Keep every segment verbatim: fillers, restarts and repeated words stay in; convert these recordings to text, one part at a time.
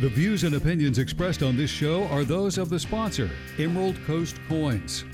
The views and opinions expressed on this show are those of the sponsor, Emerald Coast Coins.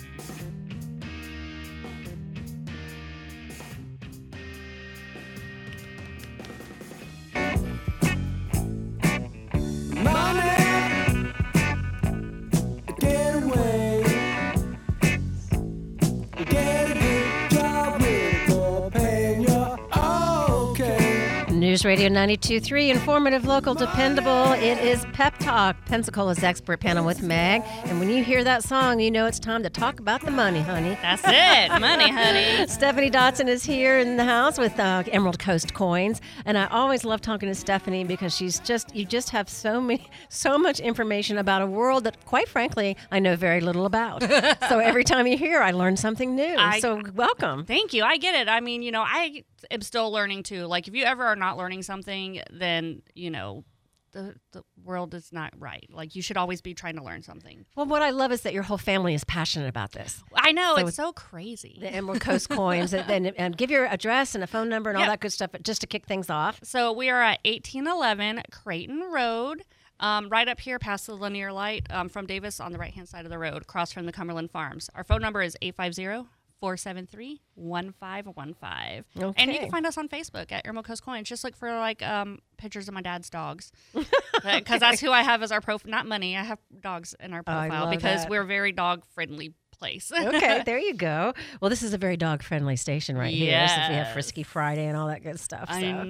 News Radio ninety-two point three, informative, local, dependable. It is Pep Talk, Pensacola's expert panel with Meg. And when you hear that song, you know it's time to talk about the money, honey. That's it, money, honey. Stephanie Dotson is here in the house with uh, Emerald Coast Coins. And I always love talking to Stephanie because she's just, you just have so many, so much information about a world that, quite frankly, I know very little about. So every time you hear, I learn something new. I, so welcome. Thank you. I get it. I mean, you know, I am still learning too. Like, if you ever are not learning something, then, you know, the the world is not right. Like, you should always be trying to learn something. Well, what I love is that your whole family is passionate about this. I know. So it's so crazy. The Emerald Coast Coins. and, and, and give your address and a phone number and all Yep. that good stuff just to kick things off. So we are at eighteen eleven Creighton Road, um, right up here past the linear light um, from Davis on the right-hand side of the road, across from the Cumberland Farms. Our phone number is eight five zero, four seven three, one five one five. Okay. And you can find us on Facebook at Emerald Coast Coins. Just look for, like, um, pictures of my dad's dogs. Because okay. That's who I have as our profile. Not money. I have dogs in our profile oh, because that. we're a very dog-friendly place. Okay, there you go. Well, this is a very dog-friendly station right here. Yes. Since we have Frisky Friday and all that good stuff. So. I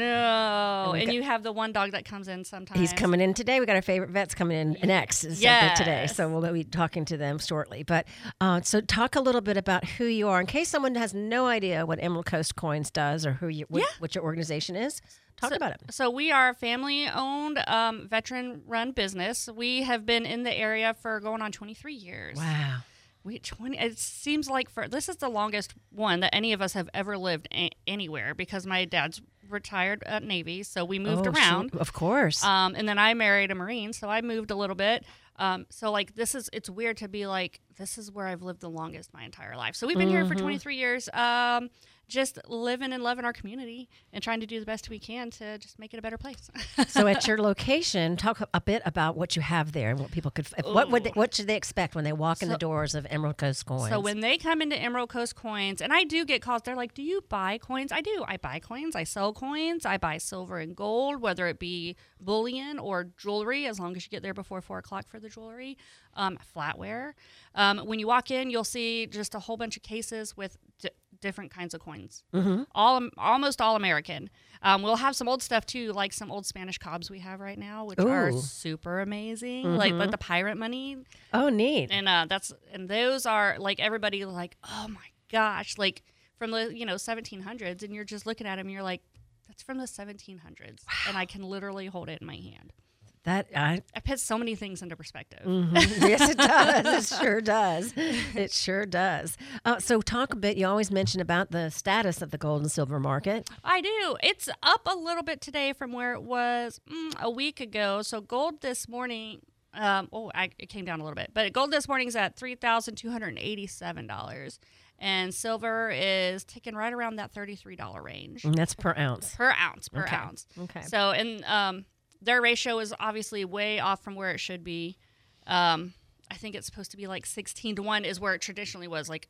know. And, and got, you have the one dog that comes in sometimes. He's coming in today. We got our favorite vets coming in. An X is yes. today, so we'll be talking to them shortly. But uh, so talk a little bit about who you are, in case someone has no idea what Emerald Coast Coins does or who you, what, yeah. what your organization is. Talk so, about it. So we are a family-owned, um, veteran-run business. We have been in the area for going on twenty-three years. Wow. We twenty. It seems like for this is the longest one that any of us have ever lived a- anywhere because my dad's retired at Navy, so we moved oh, around. Sure. Of course. Um, and then I married a Marine, so I moved a little bit. Um, so like this is it's weird to be like this is where I've lived the longest my entire life. So we've been mm-hmm. here for twenty-three years. Um, just living and loving our community and trying to do the best we can to just make it a better place. So at your location, talk a bit about what you have there and what people could, what would they, what should they expect when they walk so, in the doors of Emerald Coast Coins? So when they come into Emerald Coast Coins, and I do get calls, they're like, do you buy coins? I do. I buy coins. I sell coins. I buy silver and gold, whether it be bullion or jewelry, as long as you get there before four o'clock for the jewelry, um, flatware. Um, when you walk in, you'll see just a whole bunch of cases with d- different kinds of coins, mm-hmm. all almost all American. Um, we'll have some old stuff too, like some old Spanish cobs we have right now, which Ooh. are super amazing, mm-hmm. like but the pirate money. Oh, neat! And uh, that's and those are like everybody like, oh my gosh, like from the you know seventeen hundreds, and you're just looking at them, and you're like, that's from the seventeen hundreds, wow. And I can literally hold it in my hand. That I, it puts so many things into perspective. Mm-hmm. Yes, it does. It sure does. It sure does. Uh, so talk a bit. You always mention about the status of the gold and silver market. I do. It's up a little bit today from where it was mm, a week ago. So gold this morning, um, oh, I, it came down a little bit. But gold this morning is at three thousand two hundred eighty-seven dollars. And silver is ticking right around that thirty-three dollars range. And that's per ounce. Per ounce, per okay. ounce. Okay. So, and um, their ratio is obviously way off from where it should be. Um, I think it's supposed to be like sixteen to one is where it traditionally was, like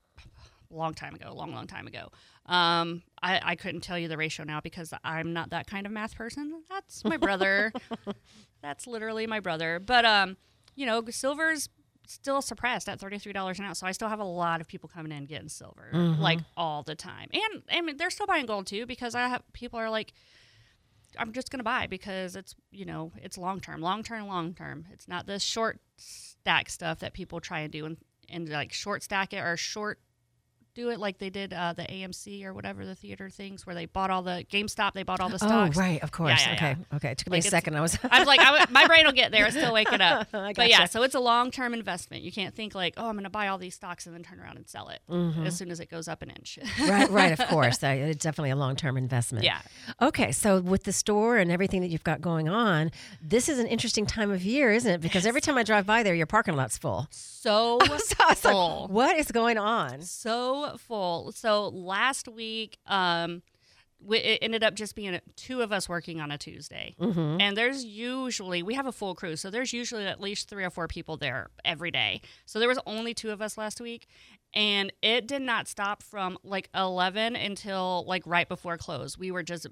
a long time ago, long, long time ago. Um, I, I couldn't tell you the ratio now because I'm not that kind of math person. That's my brother. That's literally my brother. But, um, you know, silver's still suppressed at thirty-three dollars an ounce. So I still have a lot of people coming in getting silver, mm-hmm. like all the time. And I mean, they're still buying gold too because I have people are like, I'm just going to buy because it's, you know, it's long-term, long-term, long-term. It's not this short stack stuff that people try and do and, and like short stack it or short do it like they did uh, the A M C or whatever, the theater things where they bought all the GameStop, they bought all the stocks. Oh, right, of course. Yeah, yeah, okay, yeah. okay. It took like me a second. I was I was like, I, my brain will get there. It's still waking up. I but gotcha. yeah, so it's a long-term investment. You can't think like, oh, I'm going to buy all these stocks and then turn around and sell it mm-hmm. as soon as it goes up an inch. right, right, of course. It's definitely a long-term investment. Yeah. Okay, so with the store and everything that you've got going on, this is an interesting time of year, isn't it? Because every time I drive by there, your parking lot's full. So so full. Like, what is going on? So full. So last week, um, we, it ended up just being two of us working on a Tuesday. Mm-hmm. And there's usually, we have a full crew, so there's usually at least three or four people there every day. So there was only two of us last week. And it did not stop from like eleven until like right before close. We were just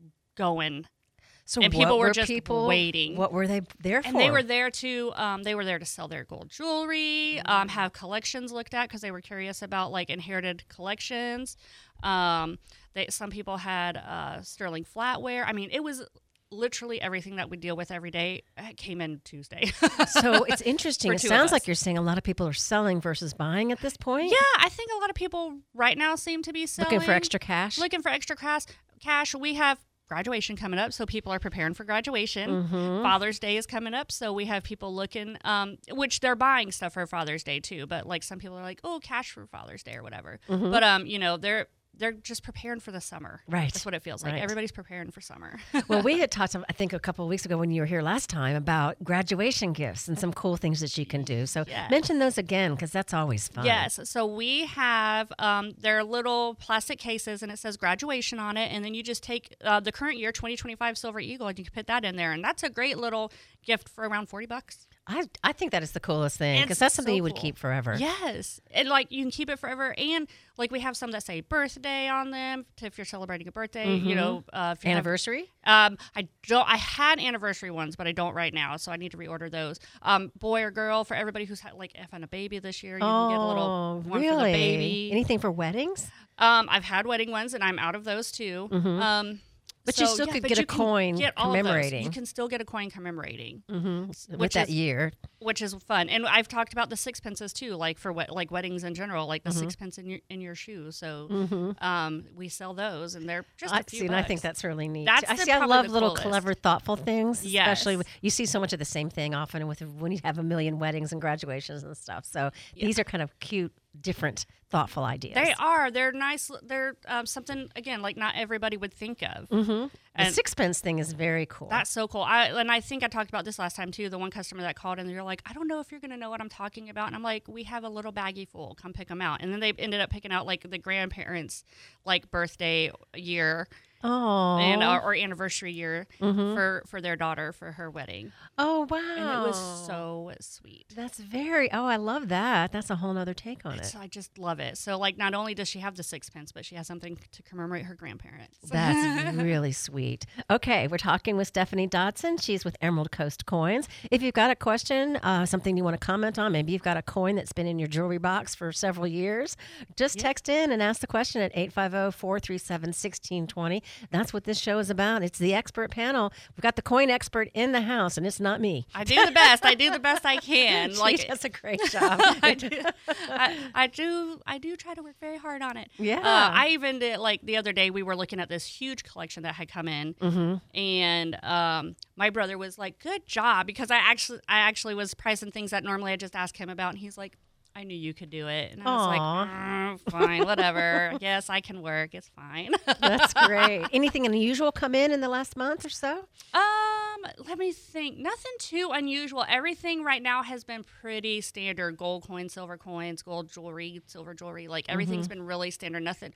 going. So and what people were were just people, waiting. What were they there for? And they were there to, um, they were there to sell their gold jewelry, um, have collections looked at because they were curious about like inherited collections. Um, they, some people had uh, sterling flatware. I mean, it was literally everything that we deal with every day came in Tuesday. So it's interesting. For It two of sounds us. like you're saying a lot of people are selling versus buying at this point. Yeah, I think a lot of people right now seem to be selling. Looking for extra cash. Looking for extra cash. Cash. We have graduation coming up, so people are preparing for graduation. Mm-hmm. Father's Day is coming up, so we have people looking, um, which they're buying stuff for Father's Day too. But like some people are like, oh, cash for Father's Day or whatever. Mm-hmm. But um, you know, they're they're just preparing for the summer. Right. That's what it feels like. Right. Everybody's preparing for summer. Well, we had talked, I think, a couple of weeks ago when you were here last time about graduation gifts and some cool things that you can do. So Yes. mention those again because that's always fun. Yes. So we have, um, they're little plastic cases and it says graduation on it. And then you just take uh, the current year twenty twenty-five Silver Eagle and you can put that in there. And that's a great little gift for around forty bucks. I, I think that is the coolest thing because It's that's something so you would cool. keep forever. Yes. And like you can keep it forever. And like we have some that say birthday on them to, if you're celebrating a birthday, you know, uh, if you have- Anniversary? Um, I don't. I had anniversary ones, but I don't right now, so I need to reorder those. Um, boy or girl for everybody who's had like having a baby this year, you can get a little Oh, one really? for the baby. Anything for weddings? Um, I've had wedding ones, and I'm out of those too. Um, But you so, still yeah, could but get a you can coin get all of those. commemorating. You can still get a coin commemorating, Mm-hmm. With which that is- year. which is fun. And I've talked about the sixpences too, like for wed- like weddings in general, like the Mm-hmm. sixpence in your in your shoe. So um, we sell those, and they're just a I few see, and I bucks. think that's really neat. That's I the- see. I probably love the little coolest. clever, thoughtful things. Yes. Especially when you see so much of the same thing often with when you have a million weddings and graduations and stuff. So these are kind of cute, different, thoughtful ideas. They are. They're nice. They're um, something again like not everybody would think of. Mm-hmm. The And sixpence thing is very cool. that's so cool. I and I think I talked about this last time too. The one customer that called and they're like, I don't know if you're gonna know what I'm talking about. And I'm like, we have a little baggie full. Come pick them out. And then they ended up picking out like the grandparents' like birthday year oh, and uh, or anniversary year Mhm. for for their daughter for her wedding. oh wow, And it was so sweet. That's very. Oh, I love that. That's a whole nother take on It's, it. I just love it. So like, not only does she have the sixpence, but she has something to commemorate her grandparents. That's really sweet. Okay, we're talking with Stephanie Dodson. She's with Emerald Coast Coins. If you've got a question, uh, something you want to comment on, maybe you've got a coin that's been in your jewelry box for several years, just text in and ask the question at eight five zero, four three seven, one six two zero. That's what this show is about. It's the expert panel. We've got the coin expert in the house, and it's not me. I do the best. I do the best I can. She Like does a great job. I do, I, I do. I do try to work very hard on it. Yeah. Uh, I even did like the other day. We were looking at this huge collection that had come in, Mm-hmm. and um, my brother was like, "Good job," because I actually, I actually was pricing things that normally I just ask him about, and he's like, "I knew you could do it," and I was Aw. like, mm, "Fine, whatever. I guess I can work. It's fine." That's great. Anything unusual come in in the last month or so? Um, let me think. Nothing too unusual. Everything right now has been pretty standard. Gold coins, silver coins, gold jewelry, silver jewelry. Like everything's been really standard. Nothing.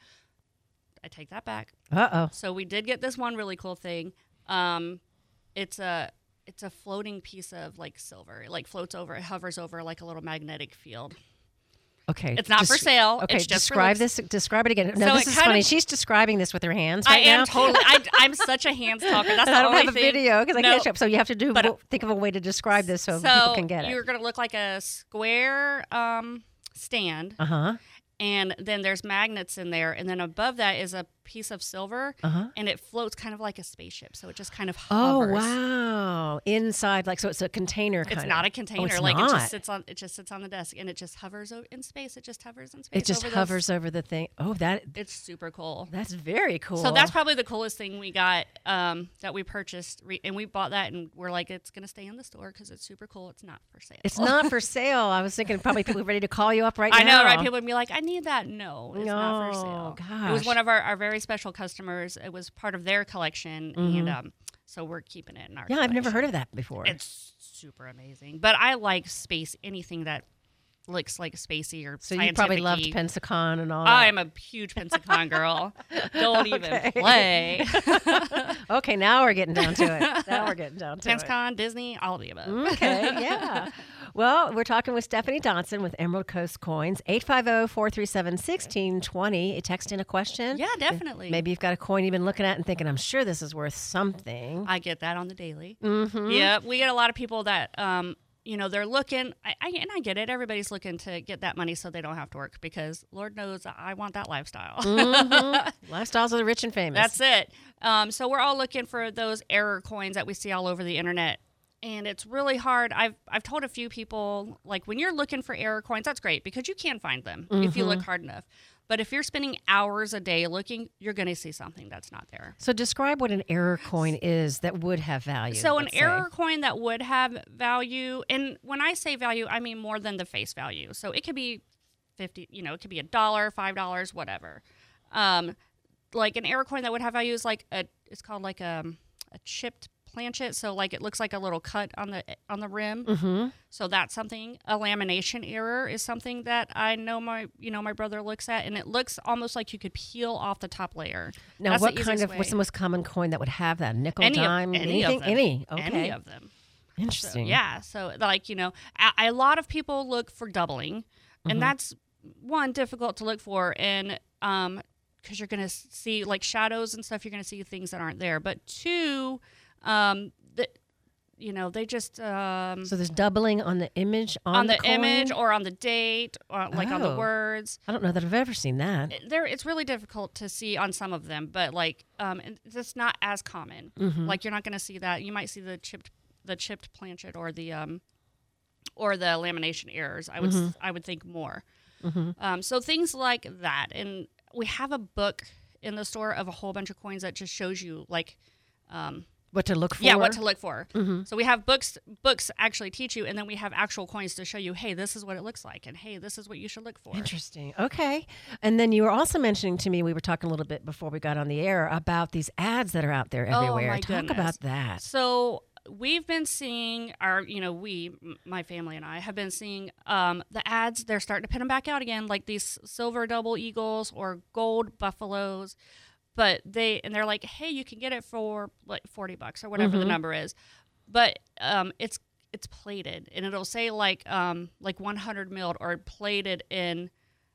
I take that back. Uh-oh. So we did get this one really cool thing. Um, it's a it's a floating piece of like silver. It like floats over. It hovers over like a little magnetic field. Okay. It's not for sale. Okay, It's just for describe looks. this. Describe it again. No, So this it is kind funny. of- She's describing this with her hands I right now. am totally. I, I'm such a hands talker. That's And the I don't only have a thing. video because I No. can't show up. So you have to do But, uh, think of a way to describe this so, So people can get it. you're gonna look like a square um, stand. Uh huh. And then there's magnets in there, and then above that is a piece of silver, Uh-huh. and it floats kind of like a spaceship. So it just kind of Oh hovers. wow! Inside, like so, it's a container. Kind It's of. not a Oh, container. it's like not. it just sits on. It just sits on the desk, and it just hovers o- in space. It just hovers in space. It just over hovers Those. over the thing. Oh, that It's super cool. that's very cool. So that's probably the coolest thing we got um, that we purchased, re- and we bought that, and we're like, it's gonna stay in the store because it's super cool. It's not for sale. It's not for sale. I was thinking probably people ready to call you up right I now. know, right? People would be like, I need that. No, it's not for No, sale. gosh. It was one of our, our very special customers. It was part of their collection, and um, so we're keeping it in our Yeah, I've never collection. heard of that before. It's super amazing. But I like space, anything that looks like spacey or So you probably loved scientific-y. Pensacon and all that. I'm a huge Pensacon girl. Don't even Okay. play. Okay, now we're getting down to it. Now we're getting down to it. Pensacon, Disney, all of the above. Okay, yeah. Well, we're talking with Stephanie Dotson with Emerald Coast Coins. eight five zero, four three seven, one six two zero. Text in a question. Yeah, definitely. Maybe you've got a coin you've been looking at and thinking, I'm sure this is worth something. I get that on the daily. Mm-hmm. Yeah, we get a lot of people that, um, you know, they're looking, I, I, and I get it. Everybody's looking to get that money so they don't have to work because Lord knows I want that lifestyle. Mm-hmm. Lifestyles of the rich and famous. That's it. Um, so we're all looking for those error coins that we see all over the internet. And it's really hard. I've I've told a few people, like, when you're looking for error coins, that's great because you can find them if you look hard enough. But if you're spending hours a day looking, you're going to see something that's not there. So describe what an error coin is that would have value. So an let's say. error coin that would have value, and when I say value, I mean more than the face value. So it could be fifty, you know, it could be a dollar, five dollars, whatever. Um, like an error coin that would have value is like a, it's called like a, a chipped planchet. So like it looks like a little cut on the on the rim. Mm-hmm. So that's something. A lamination error is something that I know my you know my brother looks at, and it looks almost like you could peel off the top layer. Now, That's what the kind easiest of, way. what's the most common coin that would have that? Nickel, any dime, of, any anything? of them. Any? Okay. Any of them. So, Interesting. yeah. So, like, you know, a, a lot of people look for doubling, and Mhm. that's one difficult to look for, and um, because you're gonna see like shadows and stuff, you're gonna see things that aren't there. But two, um, that you know, they just um, So there's doubling on the image on, on the, coin? image or on the date, or like on the Oh. words. I don't know that I've ever seen that. There, it's really difficult to see on some of them, but like, um, it's not as common. Mhm. Like, you're not going to see that. You might see the chipped, the chipped planchet or the, um, or the lamination errors. I would, Mhm. I would think more. Mhm. Um, so things like that, and we have a book in the store of a whole bunch of coins that just shows you like, um, What to look for? yeah, what to look for. Mhm. So we have books, books actually teach you, and then we have actual coins to show you, hey, this is what it looks like, and hey, this is what you should look for. Interesting. Okay. And then you were also mentioning to me, we were talking a little bit before we got on the air about these ads that are out there Oh, everywhere. my Talk goodness. about that. So we've been seeing our, you know, we, m- my family and I have been seeing um, the ads. They're starting to put them back out again, like these silver double eagles or gold buffaloes. But they, and they're like, hey, you can get it for like forty bucks or whatever the Mhm. number is. But um, it's, it's plated, and it'll say like, um, like one hundred milled or plated in,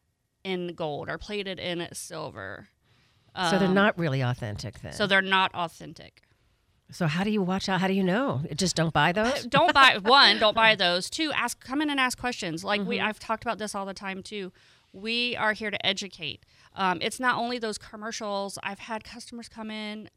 in gold or plated in silver. So they're Um, not really authentic then. So they're not authentic. So how do you watch out? How do you know? Just don't buy those? Don't buy one. Don't buy those. Two. Ask. Come in and ask questions. Like we, Mm-hmm. I've talked about this all the time too. We are here to educate. Um, it's not only those commercials. I've had customers come in,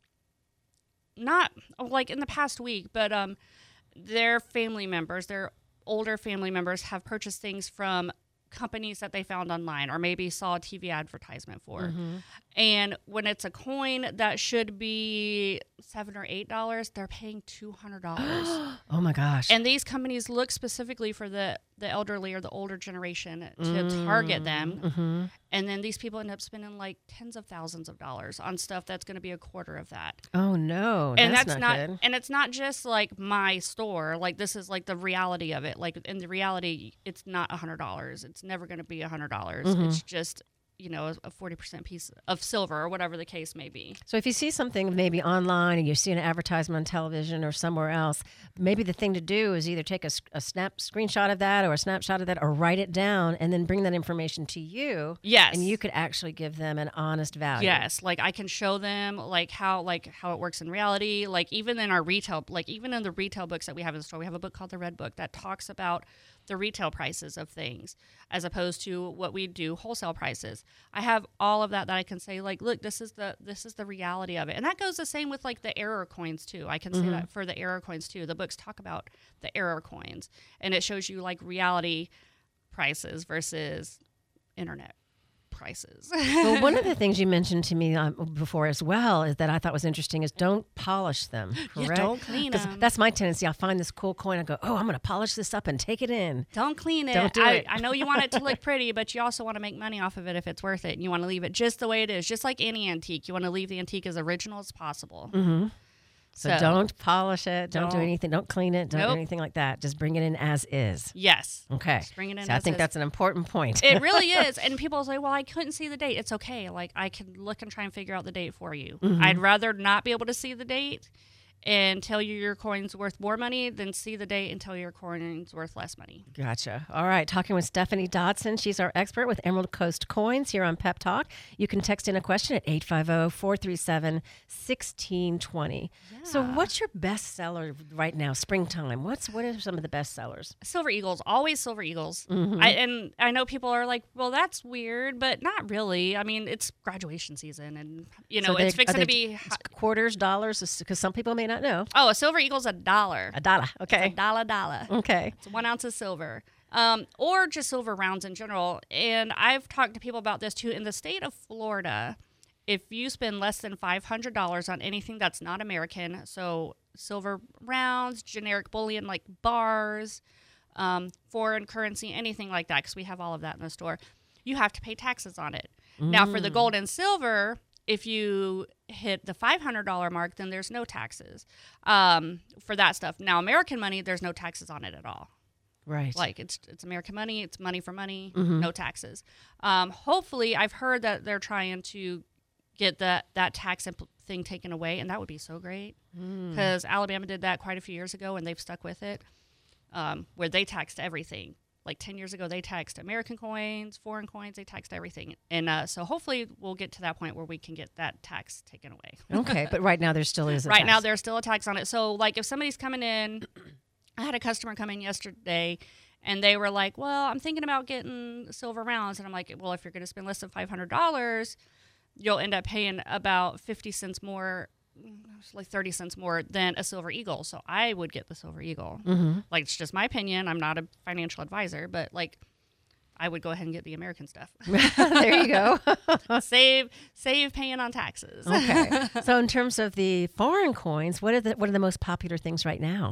not like in the past week, but um, their family members, their older family members, have purchased things from companies that they found online or maybe saw a T V advertisement for. Mm-hmm. And when it's a coin that should be seven or eight dollars, they're paying two hundred dollars. Oh my gosh. And these companies look specifically for the, the elderly or the older generation to target them. Mm-hmm. And then these people end up spending like tens of thousands of dollars on stuff that's going to be a quarter of that. Oh no. And that's, that's, not, not, good. and it's not just like my store. Like, this is like the reality of it. Like, in the reality, it's not a hundred dollars. It's never going to be a hundred dollars. Mhm. It's just, you know, a forty percent piece of silver or whatever the case may be. So if you see something maybe online and you see an advertisement on television or somewhere else, maybe the thing to do is either take a, s- a snap screenshot of that or a snapshot of that or write it down and then bring that information to you. Yes. And you could actually give them an honest value. Yes, like I can show them like how like how it works in reality. Like, even in our retail, like even in the retail books that we have in the store, we have a book called the Red Book that talks about the retail prices of things as opposed to what we do wholesale prices. I have all of that that I can say, like, look, this is the this is the reality of it. And that goes the same with like the error coins too. I can say Mhm. that for the error coins too. The books talk about the error coins, and it shows you like reality prices versus internet prices. Well, one of the things you mentioned to me um, before as well is that I thought was interesting is don't polish them. Yeah, Correct? don't clean 'Cause 'em. that's my tendency. I'll find this cool coin. I go, oh, I'm going to polish this up and take it in. Don't clean it. Don't do I, it. I know you want it to look pretty, but you also want to make money off of it if it's worth it. And you want to leave it just the way it is, just like any antique. You want to leave the antique as original as possible. Mm-hmm. So, so don't polish it. Don't, don't do anything. Don't clean it. Don't nope. do anything like that. Just bring it in as is. Yes. Okay. Just bring it in so as I think is. that's an important point. It really is. And people say, well, I couldn't see the date. It's okay. Like, I can look and try and figure out the date for you. Mm-hmm. I'd rather not be able to see the date and tell you your coin's worth more money than see the date and tell you your coin's worth less money. Gotcha. All right. Talking with Stephanie Dodson. She's our expert with Emerald Coast Coins here on Pep Talk. You can text in a question at eight five zero, four three seven, one six two zero. Yeah. So what's your best seller right now, springtime? What's What are some of the best sellers? Silver Eagles. Always Silver Eagles. Mm-hmm. I, and I know people are like, well, that's weird, but not really. I mean, it's graduation season and, you know, so it's fixing to be... Quarters, dollars? Because some people may not know. Oh, a silver eagle's a dollar. A dollar, okay. It's a dollar, dollar. Okay. It's one ounce of silver. Um, or just silver rounds in general. And I've talked to people about this too. In the state of Florida, if you spend less than five hundred dollars on anything that's not American, so silver rounds, generic bullion like bars, um, foreign currency, anything like that, because we have all of that in the store, you have to pay taxes on it. Mm. Now, for the gold and silver, if you hit the five hundred dollars mark, then there's no taxes um, for that stuff. Now, American money, there's no taxes on it at all. Right. Like, it's it's American money. It's money for money. Mm-hmm. No taxes. Um, hopefully, I've heard that they're trying to get that, that tax impl- thing taken away, and that would be so great. Because mm. Alabama did that quite a few years ago, and they've stuck with it, um, where they taxed everything. Like ten years ago, they taxed American coins, foreign coins, they taxed everything. And uh, so hopefully we'll get to that point where we can get that tax taken away. Okay, but right now there still is a Right tax. now there's still a tax on it. So like if somebody's coming in, I had a customer come in yesterday and they were like, well, I'm thinking about getting silver rounds. And I'm like, well, if you're going to spend less than five hundred dollars, you'll end up paying about fifty cents more, like thirty cents more than a Silver Eagle. So I would get the Silver Eagle. Mm-hmm. Like, it's just my opinion. I'm not a financial advisor, but like, I would go ahead and get the American stuff. There you go. save, save paying on taxes. Okay. So in terms of the foreign coins, what are the, what are the most popular things right now?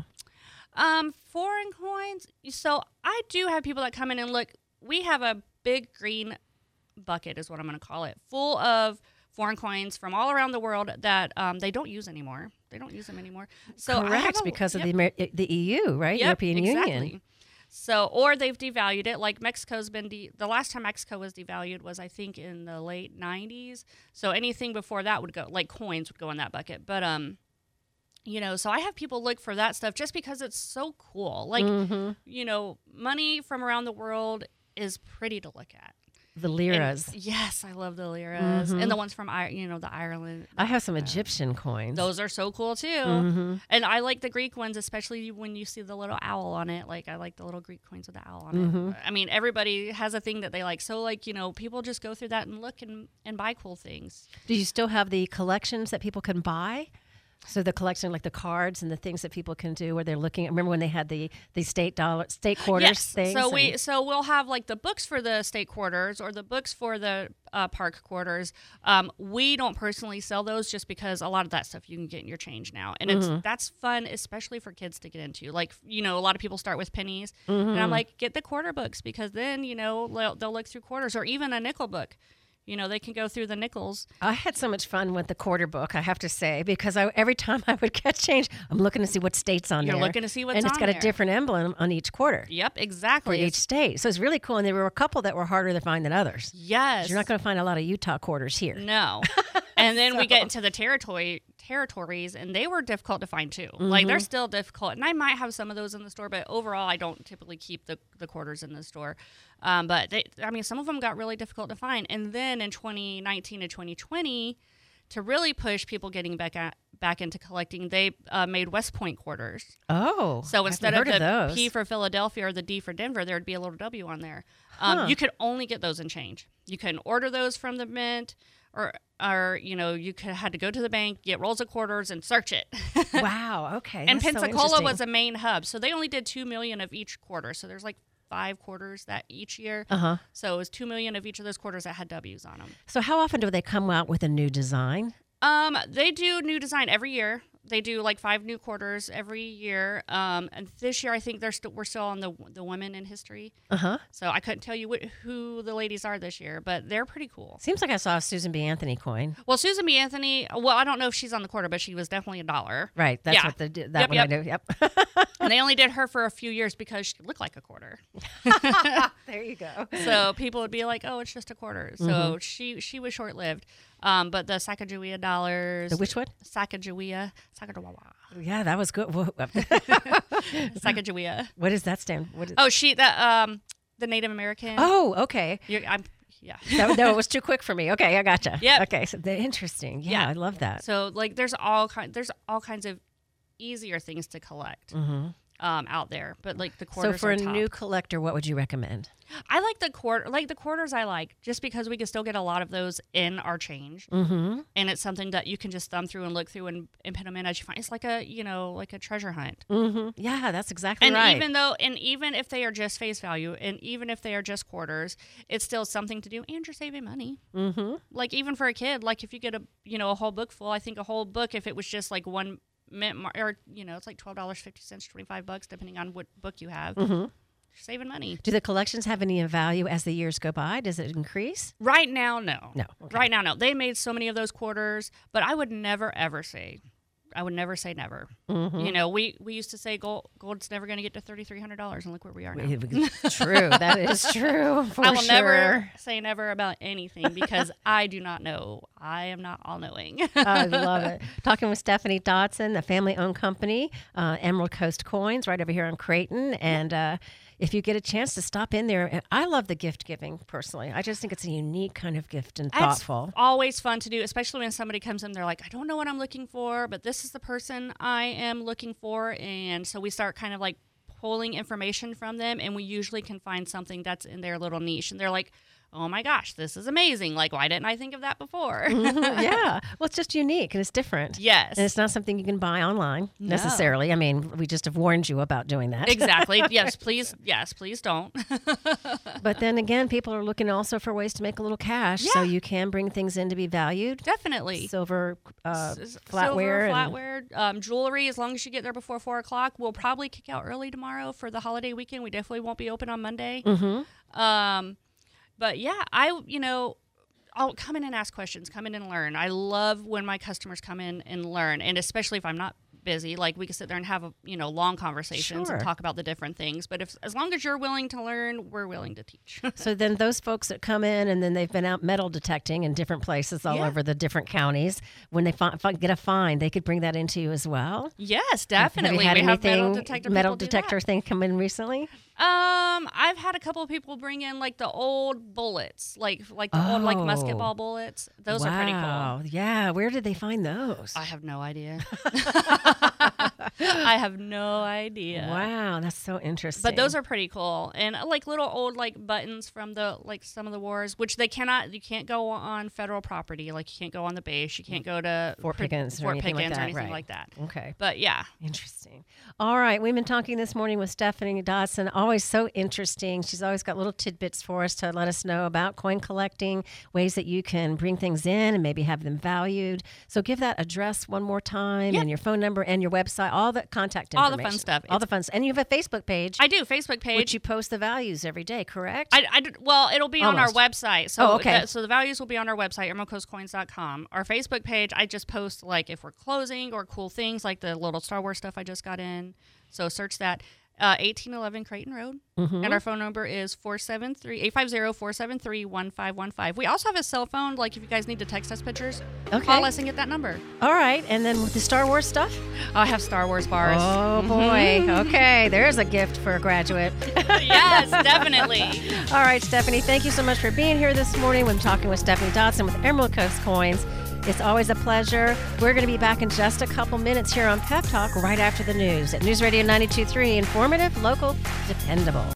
Um, foreign coins. So I do have people that come in and look, we have a big green bucket is what I'm going to call it, full of foreign coins from all around the world that um, they don't use anymore. They don't use them anymore. So correct, a, because yep. of the Amer- the E U, right? Yep, European exactly. Union. So, or they've devalued it. Like Mexico's been de- the last time Mexico was devalued was I think in the late nineties. So anything before that would go, like coins would go in that bucket. But um, you know, so I have people look for that stuff just because it's so cool. Like mm-hmm. you know, money from around the world is pretty to look at. The liras. And, yes, I love the liras. Mm-hmm. And the ones from, you know, the Ireland. I have some uh, Egyptian coins. Those are so cool, too. Mm-hmm. And I like the Greek ones, especially when you see the little owl on it. Like, I like the little Greek coins with the owl on mm-hmm. it. I mean, everybody has a thing that they like. So, like, you know, people just go through that and look and, and buy cool things. Do you still have the collections that people can buy? So the collection, like the cards and the things that people can do, where they're looking. Remember when they had the, the state dollar, state quarters yes. things? So we so we'll have like the books for the state quarters or the books for the uh, park quarters. Um, we don't personally sell those just because a lot of that stuff you can get in your change now, and mm-hmm. it's that's fun, especially for kids to get into. Like you know, a lot of people start with pennies, mm-hmm. and I'm like, get the quarter books because then you know they'll, they'll look through quarters or even a nickel book. You know, they can go through the nickels. I had so much fun with the quarter book, I have to say, because I, every time I would get change, I'm looking to see what state's on You're there. You're looking to see what's on there. And it's got there. a different emblem on each quarter. Yep, exactly. For each state. So it's really cool. And there were a couple that were harder to find than others. Yes. You're not going to find a lot of Utah quarters here. No. And then so. we get into the territory territories, and they were difficult to find, too. Mm-hmm. Like, they're still difficult. And I might have some of those in the store, but overall, I don't typically keep the, the quarters in the store. Um, but, they, I mean, some of them got really difficult to find. And then in twenty nineteen and twenty twenty, to really push people getting back at, back into collecting, they uh, made West Point quarters. Oh, so instead of the of P for Philadelphia or the D for Denver, there would be a little W on there. Um, huh. You could only get those in change. You couldn't order those from the mint, or or you know you could had to go to the bank, get rolls of quarters, and search it. Wow. Okay. And That's Pensacola so was a main hub, so they only did two million of each quarter. So there's like five quarters that each year. Uh-huh. So it was two million of each of those quarters that had W's on them. So how often do they come out with a new design? Um, they do new design every year. they do like five new quarters every year. Um, and this year, I think they're still we're still on the the women in history. Uh huh. So I couldn't tell you wh- who the ladies are this year, but they're pretty cool. Seems like I saw a Susan B. Anthony coin. Well, Susan B. Anthony. Well, I don't know if she's on the quarter, but she was definitely a dollar. Right. That's Yeah. what the that Yep, one yep. I knew. Yep. And they only did her for a few years because she looked like a quarter. There you go. So people would be like, "Oh, it's just a quarter." So Mm-hmm. she she was short lived. Um, but the Sacagawea dollars. The which one? Sacagawea. Sacagawea. Yeah, that was good. Whoa. Sacagawea. What does that stand? What is, Oh, she that um the Native American. oh, okay. You're, I'm yeah. No, no, it was too quick for me. Okay, I gotcha. Yep. Okay, so the interesting. Yeah, Yeah. I love that. So like there's all kind there's all kinds of easier things to collect Mm-hmm. um out there, but like the So quarters. for are a top. new collector, what would you recommend? I like the quarter like the quarters. I like just because we can still get a lot of those in our change, Mm-hmm. and it's something that you can just thumb through and look through and, and put them in as you find. It's like a you know like a treasure hunt. Mm-hmm. Yeah, that's exactly And right. even though, and even if they are just face value, and even if they are just quarters, it's still something to do, and you're saving money. mm-hmm. Like even for a kid, like if you get a you know a whole book full, I think a whole book, if it was just like one mint mar- or you know it's like twelve dollars fifty cents, twenty five bucks, depending on what book you have. Mm-hmm. You're saving money. Do the collections have any value as the years go by? Does it increase? Right now, no. No. Okay. Right now, no. They made so many of those quarters, but I would never ever say. I would never say never. Mm-hmm. You know, we, we used to say gold gold's never going to get to thirty three hundred dollars, and look where we are now. True. That is true. For I will sure. never say never about anything because I do not know. I am not all knowing. I love it. Talking with Stephanie Dodson, the family-owned company, uh, Emerald Coast Coins, right over here in Creighton. And uh, if you get a chance to stop in there, I love the gift giving personally. I just think it's a unique kind of gift and thoughtful. It's always fun to do, especially when somebody comes in, they're like, I don't know what I'm looking for, but this is the person I am looking for. And so we start kind of like pulling information from them, and we usually can find something that's in their little niche. And they're like, oh my gosh, this is amazing. Like, why didn't I think of that before? Mhm, yeah. Well, it's just unique and it's different. Yes. And it's not something you can buy online No. necessarily. I mean, we just have warned you about doing that. Exactly. Yes, please. Yes, please don't. But then again, people are looking also for ways to make a little cash. So Yeah. you can bring things in to be valued. Definitely. Silver, uh, S- flatware. silver, and- flatware, um, jewelry. As long as you get there before four o'clock, we'll probably kick out early tomorrow for the holiday weekend. We definitely won't be open on Monday. Mhm. Um, but yeah, I you know, I'll come in and ask questions, come in and learn. I love when my customers come in and learn, and especially if I'm not busy, like we can sit there and have a you know long conversations Sure. and talk about the different things. But if as long as you're willing to learn, we're willing to teach. So then those folks that come in and then they've been out metal detecting in different places all Yeah. over the different counties, when they fi- fi- get a fine, they could bring that into you as well. Yes, definitely. Have you had we have anything metal detector. metal people do that. detector thing come in recently? Um, I've had a couple of people bring in like the old bullets, like like the old like musket Oh. ball bullets. Those wow. are pretty cool. Yeah. Where did they find those? I have no idea. I have no idea. Wow, that's so interesting. But those are pretty cool, and uh, like little old like buttons from the like some of the wars, which they cannot, you can't go on federal property, like you can't go on the base, you can't go to Fort Pickens or Fort anything like Pickens or that, anything right. like that. Okay. But yeah, Interesting. All right. We've been talking this morning with Stephanie Dodson. Always so interesting. She's always got little tidbits for us to let us know about coin collecting, ways that you can bring things in and maybe have them valued. So give that address one more time Yeah. and your phone number and your website, all the contact All information. the fun stuff. All It's- the fun stuff. And you have a Facebook page, I do Facebook page. which you post the values every day, correct? I, I did- well, it'll be Almost. on our website. So, Oh, okay. the- so the values will be on our website, emerald coast coins dot com. Our Facebook page, I just post like if we're closing or cool things like the little Star Wars stuff I just got in. So search that. Uh, eighteen eleven Creighton Road. Mm-hmm. And our phone number is four seven three, eight five zero, four seven three, one five one five. We also have a cell phone. Like if you guys need to text us pictures, Okay. call us and get that number. All right. And then with the Star Wars stuff? I have Star Wars bars. Oh, boy. Okay. There's a gift for a graduate. Yes, definitely. All right, Stephanie, thank you so much for being here this morning. We're talking with Stephanie Dodson with Emerald Coast Coins. It's always a pleasure. We're going to be back in just a couple minutes here on Pep Talk right after the news at News Radio ninety-two point three. Informative, local, dependable.